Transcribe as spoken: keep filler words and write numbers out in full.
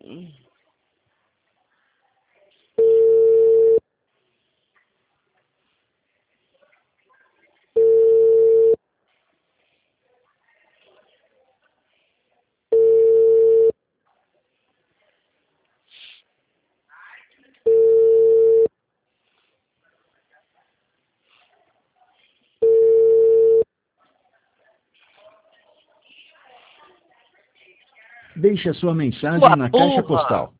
Deixe a sua mensagem Sua na caixa burra! postal